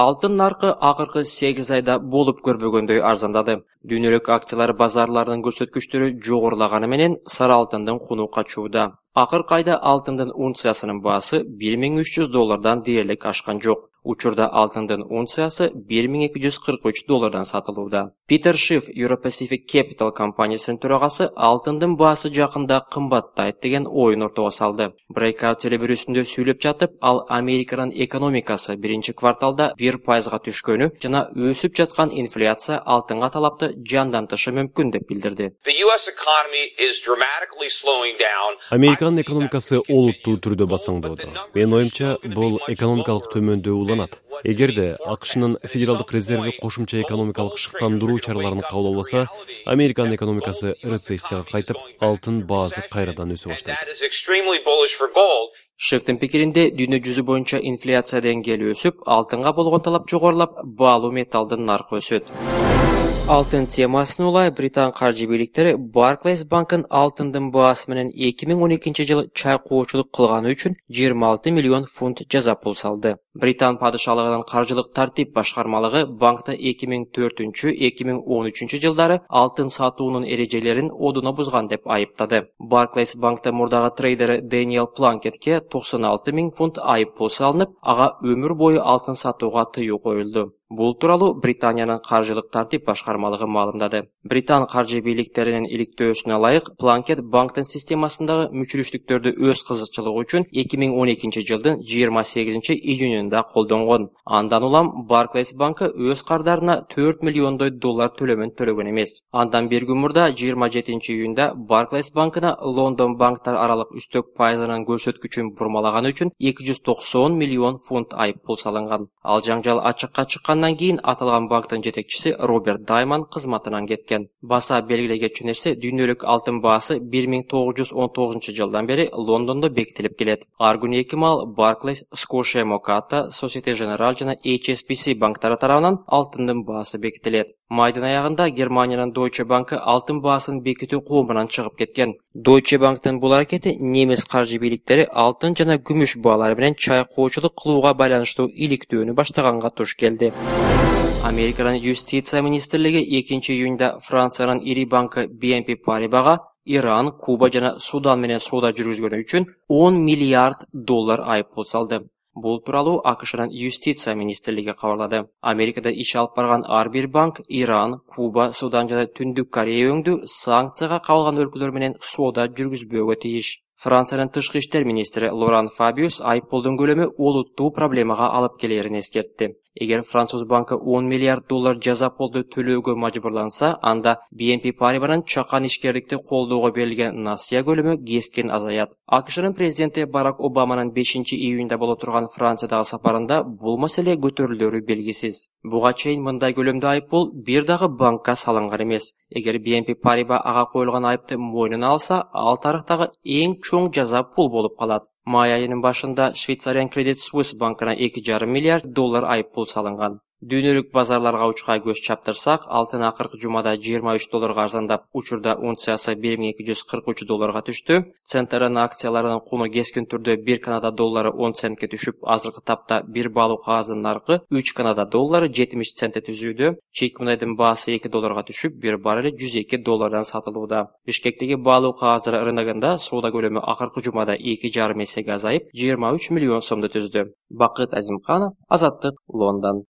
Altın narxı axırkı 8 ayda bolup görбөгөндөй arzandады. Dünyülük aksiyalar bazarlarının görsötküçleri jogorlagany menen sara altından kunu kaçuuda. Axırkı ayda altından unsiyasının bahası 1300 dolardan diyerlik aşkan jok. Uçurda altından unsiyası 1243 dolardan satılıuda. Peter Schiff, Euro-Pacific Capital kompaniyasının töragası altından bahası jakında kımbattayt degen oyun ortaga saldı. Breakout telebürüsünde söylep jatıp, al Amerikanın ekonomikası birinci kvartalda 1%ga düşkönü, jana ösüp jatkan inflyasiya altınga talapты jandan tışı mümkün dep bildirdi. Amerikan ekonomikası oluttu türde basаңдоодо. Men oyumça bul ekonomikалық төмөндөө уланат. Эгерде АКШнын Федералдык резерви кошумча экономикалык шыктандыруу чараларын кабыл албаса, Американ экономикасы рецессияга кайтып, алтын баасы кайрадан өсө баштайт. Шефтин пикиринде дүйнө жүзү боюнча инфляция деңгээли өсүп, алтынга болгон талап жогорулап, баалуу металдын наркы өсөт. Altın temasını olay Britan karjı birlikteri Barclays Bank'ın altındın baası menen 2012 жылы çay koğuçuluk kılganı üçün 26 milyon funt jaza pul saldı. Britan padişalığının karjılık tartip başkarmalığı bankta 2004-2013 жылдары altın satuğunun erecelerin oduna buzgan dep ayıptadı. Barclays Bank'ta murdağı traderi Daniel Plunkett'ke 96 min funt ayıp pul salınıp, ağa ömür boyu altın satuğuna tıyı koyuldu. Бул тууралуу Британиянын каржылык тартип башкармалыгы маалымдады. Британ каржы бийликтеринин иликтөөсүнө ылайык, Планкет банктын системасындагы мүчүлүштүктөрдү өз кызыкчылыгы үчүн 2012 жылдын 28 июнунда колдонгон. Андан улам Barclays банкы өз кардарына 4 миллиондой доллар төлөмүн төлөгөн эмес. Андан бир күн мурда 27 июнда Barclays банкына Лондон банктар аралык үстөк пайызынын көрсөткүчүн бурмалаганы үчүн 290 миллион фунт айып пул салынган. Ал жаңжал ачыкка чыккан Андан кейін аталған банктың жетекчisi Роберт Дайман кызматынан кеткен. Баса белгилеге чүнерсе, дүйнөлүк алтын баасы 1919 жылдан бери Лондондо бекитилип келет. Ар күнү эки мал Barclays, Scotia Mocatta, Societe Generale жана HSBC банктары тарабынан алтындын баасы бекитилет. Майдын аягында Германиянын Deutsche Bankы алтын баасын бекитүү коомунан чыгып кеткен. Deutsche Bank'тын бул аракети немис каржы бийликтери алтын жана күмүш баалары менен чай коочулук кылууга байланыштуу иликтөөнү баштаганга туш келди. Amerikanın Юстиция министрлиги 2 июнда Франциянын ири банкы BNP Paribas'га Иран, Куба жана Судан менен соода жүргүзгөнү үчүн 10 миллиард доллар айып пул салды. Бул тууралуу АКШнын Юстиция министрлиги кабарлады. Америкада иш алып барган ар бир банк Иран, Куба, Судан жана Түндүк Корея өңдүү санкцияга кабылган өлкөлөр менен соода жүргүзбөөгө тийиш. Франциянын тышкы иштер министри Лоран Фабиус айыппулдун көлөмү олуттуу проблемага алып келерин эскертти. Эгер Француз банкы 10 миллиард доллар жаза пулду төлөөгө мажбурланса, анда BNP Paribas'нын чакан ишкерликти колдоого берилген насыя көлөмү кескен азаят. АКШнын президенти Барак Обаманын 5 июнда боло турган Франциядагы сапарында бул маселе көтөрүлөрү белгисиз. Буга чейин мындай көлөмдө айыппул бир дагы банкка салынган эмес. Эгер BNP Paribas ага коюлган айыпты мойнуна алса, ал тарыхтагы эң чоң жаза пул болуп калат. Май айынын башында Швейцариян Credit Suisse банкына 2,5 миллиард доллар айып пул салынган. Дүйнөлүк базарларга учка көз чаптырсак, алтын акыркы жумада 23 долларга арзандап, учурда унциясы 1243 долларга түштү. Централын акцияларынын куну кескин түрдө 1 Канада доллары 10 центке түшүп, азыркы тапта бир баалуу кагаздын наркы 3 Канада доллары 70 центте түзүүдө. Чек мунайдын баасы 2 долларга түшүп, бир баррели 102 доллардан сатылууда. Бишкектеги баалуу кагаздар рыногунда соода көлөмү акыркы жумада 2,5 эсеге азайып, 23 миллион сомду түздү. Бакыт Азимканов, Азаттык, Лондон.